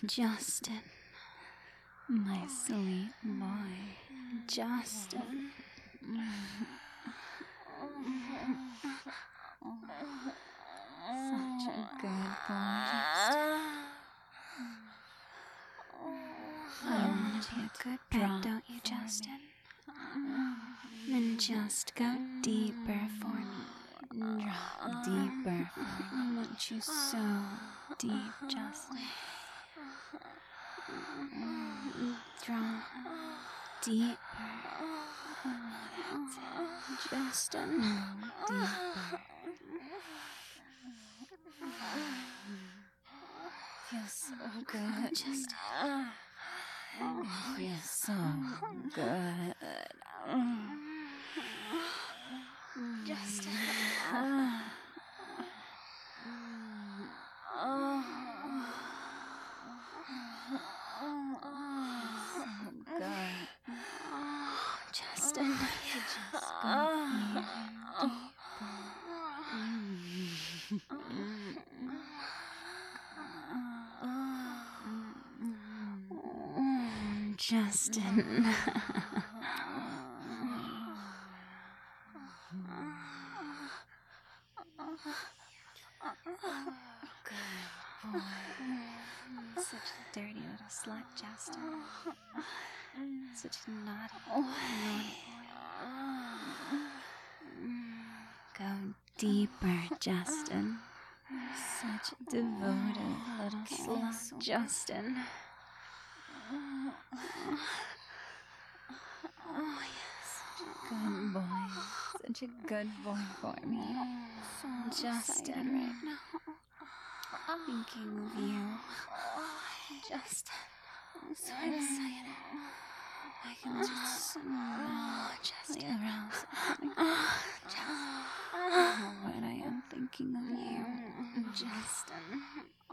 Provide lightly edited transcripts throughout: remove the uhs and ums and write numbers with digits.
Justin. My sweet boy. Justin. Such a good boy. You want to be a good pet, don't you, Justin? Then just go deeper for me. Drop deeper. I want you so deep, Justin. Drop deeper. That's it. Justin. Deeper. Feels so good. Justin. It feels so good. Justin. Justin. Justin. Such a dirty little slut, Justin. Such a naughty boy. Go deeper, Justin. Such a devoted little slut. Justin. Good boy. Such a good boy for me. Justin. Right now. Thinking of you. Justin. I'm so excited. I can just Justin. Arousal coming. Oh, when I am thinking of you, Justin.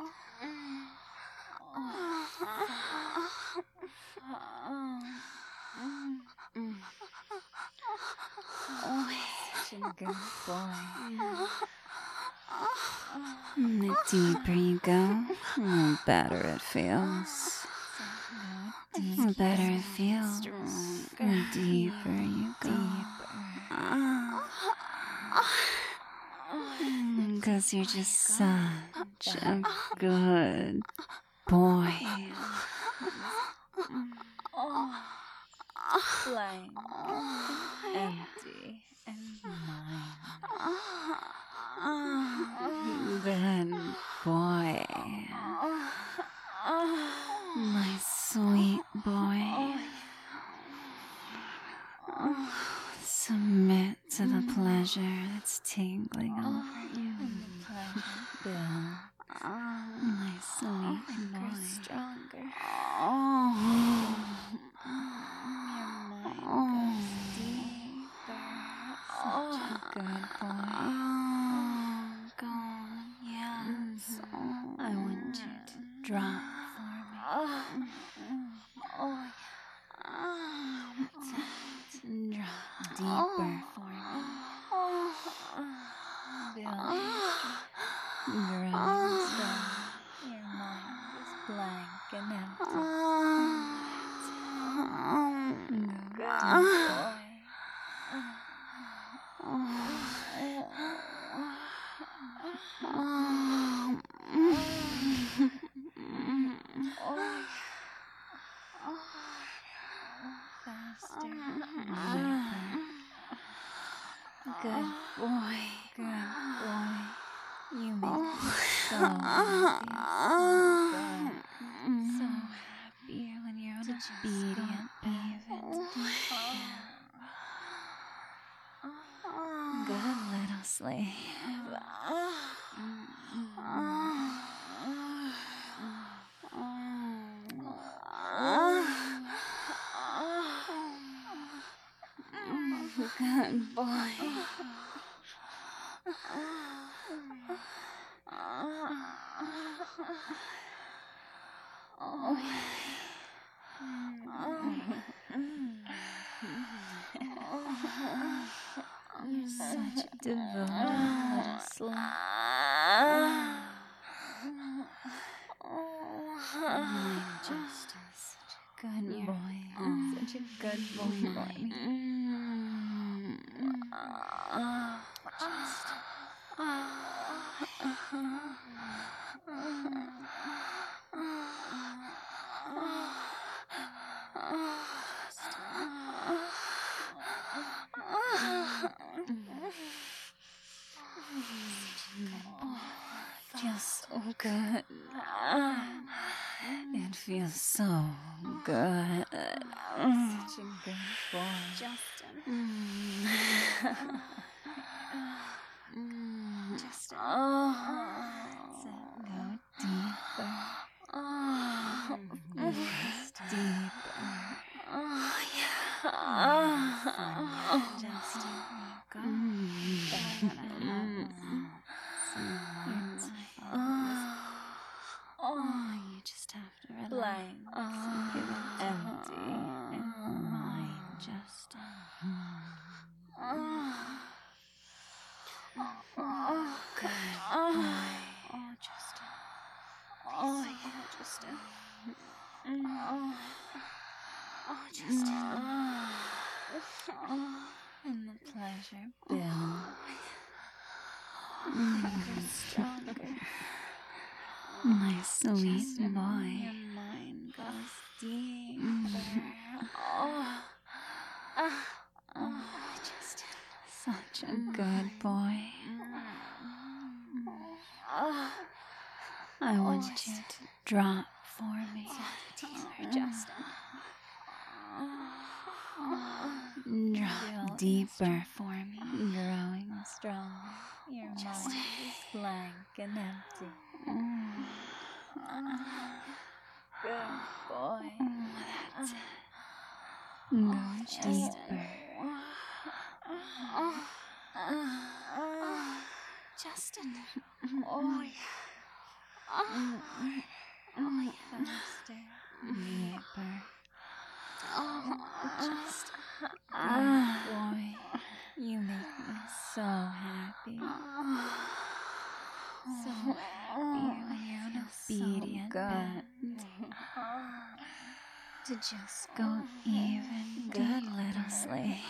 Such a good boy. The deeper you go, the better it feels. The better it feels. The deeper you go. Because you're just such a good boy. Blank, empty, and mine. Good boy. My sweet boy. Submit to the pleasure that's tingling over you. Bill. My sweet boy. Stronger. Such a good boy. Go on, yes. I want you to drop for me. Drop deeper for me. Bill, ground still. Your mind is blank and empty. Good boy. Faster. Good boy. Good boy. You make me so happy. So happier when you're obedient, even. Good little slave. Good boy. You're such a devoted little slut. Feels so good. It feels so good. Such a good boy. Justin. Justin. Go deeper. Just deeper. Justin. Go. You just have to relax. Blank. Give it Empty. mine, Justin. Good boy. Oh, Justin. Oh, Justin. and the pleasure builds. Stronger. My sweet Your boy. mind goes deeper. Justin. Such a good boy. I want you to drop for me. Deeper, Justin. Drop deeper for me. Growing stronger. Your mind Justin. is blank and empty. Good boy. That's it. Go deeper. Justin. Oh, yeah. Faster. Deeper. Justin. Boy, you make me so happy. So happy when you're an obedient good. to just Go even good little slave.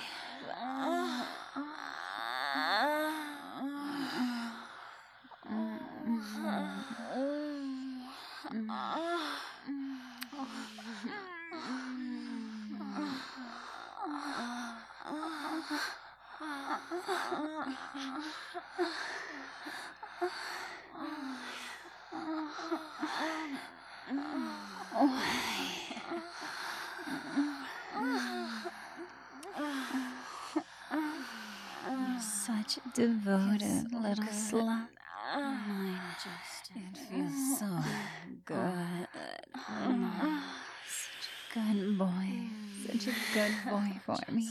You're such a devoted little slut. mine, Justin. It feels so good. Such a good boy. Such a good boy for me.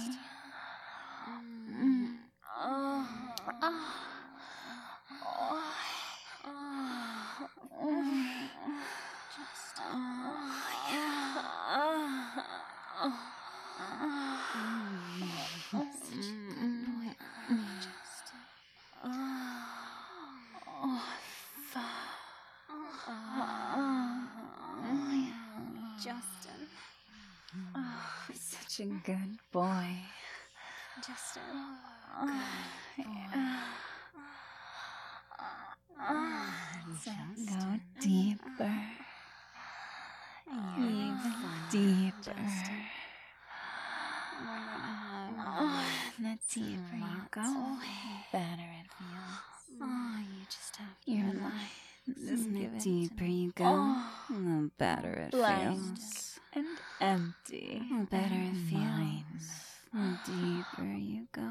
Justin. Such a good boy. Justin. Go deeper. Even deeper. The deeper you go, the better it feels. You just have to Your relax. mind, Give the it deeper you go, the better it Blank. feels. And empty. The better it feels. The deeper you go.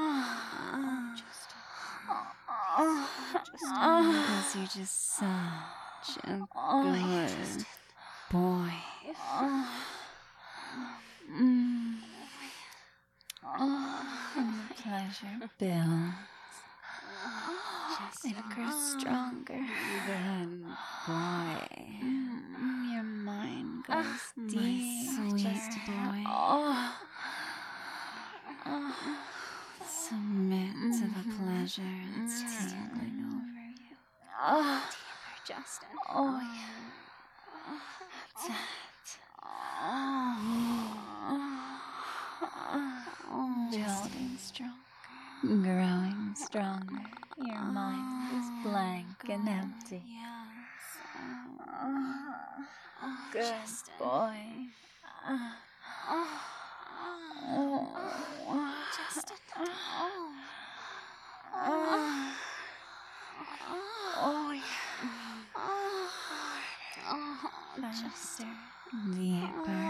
Because you're just such a good boy. And the pleasure builds. It grows stronger. Good boy. Your mind goes My deep. sweet boy. Submit to the pleasure that's tingling over you. Deeper, Justin. That's it. Building stronger. Growing stronger. Your mind is blank and empty. Good boy. Justin. Oh, yeah. Faster. Deeper.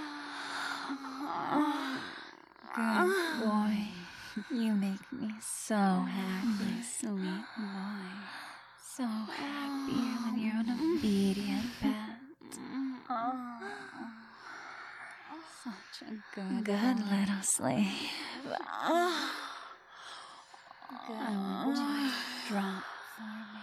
Good boy. You make me so happy. Sweet boy. So happy when you're an obedient pet. Such a good little slave. Good. I want you to drop for me.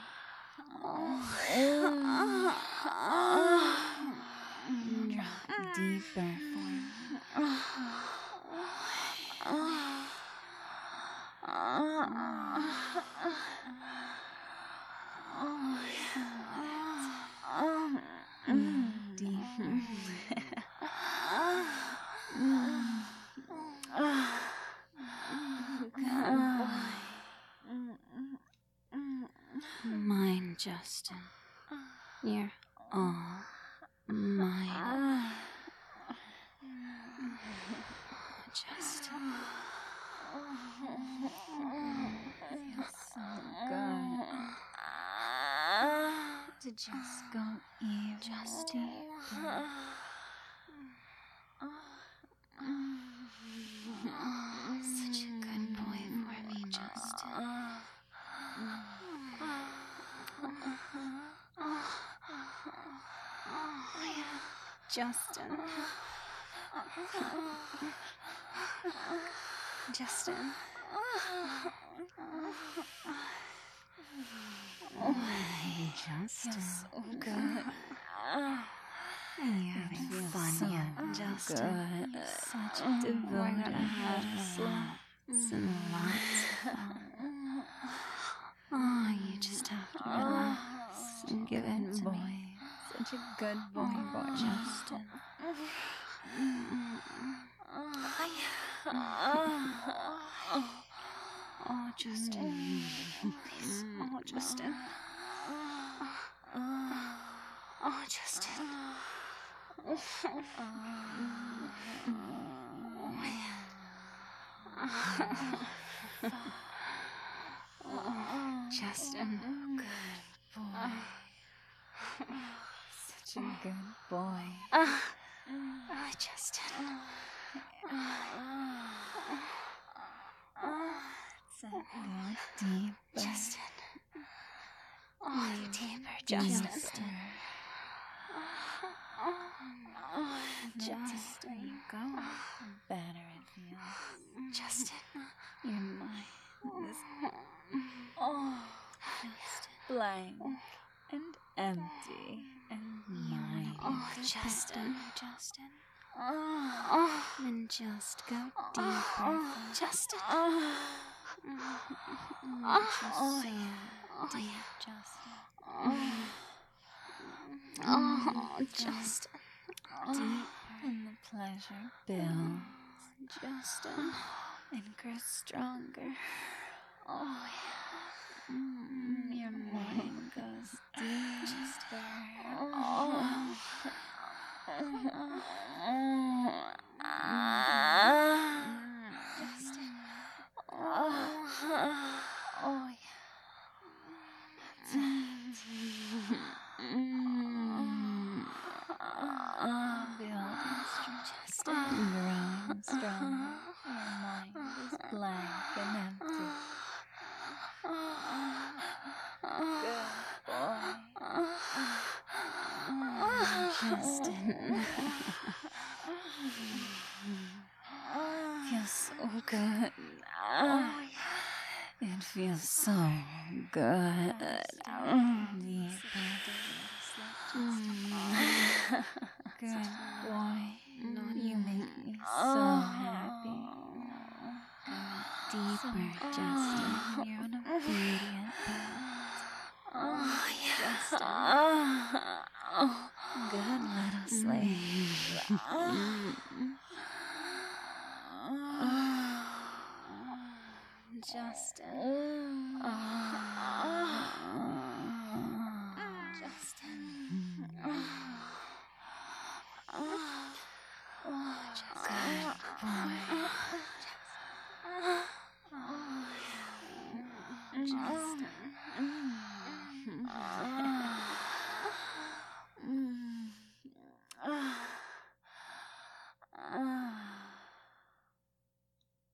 Drop deeper for me. Deeper. Mine, Justin. You're all mine. Justin. Feels so good to just go even deeper. Such a good boy for me, Justin. Justin. Justin. Justin. So good. You're having fun so yet, Justin. Good. Such a devoted Lots and lots of fun. Oh, you just have to relax and give it to me. Such a good boy, Justin. Oh, Justin. Please. Oh, Justin. Oh, Justin. Justin. Good boy. Such a good boy. Justin. Go deeper. Justin. Oh, deeper, Justin. Just where you go, the better it feels. Justin. Your mind is just blank and empty and mine. Oh, Justin. And just go deeper. Justin. Just so deep, Justin. Oh, Justin. Deep and the pleasure builds Justin. and grows stronger. Oh, Your mind goes deeper. Justin. Growing stronger. Your mind is blank and empty. Good boy. Justin. Feels so good. It feels so good. Deeper. Good boy. You make me so happy. Deeper, Justin. You're an obedient pet. Good little slave. Justin.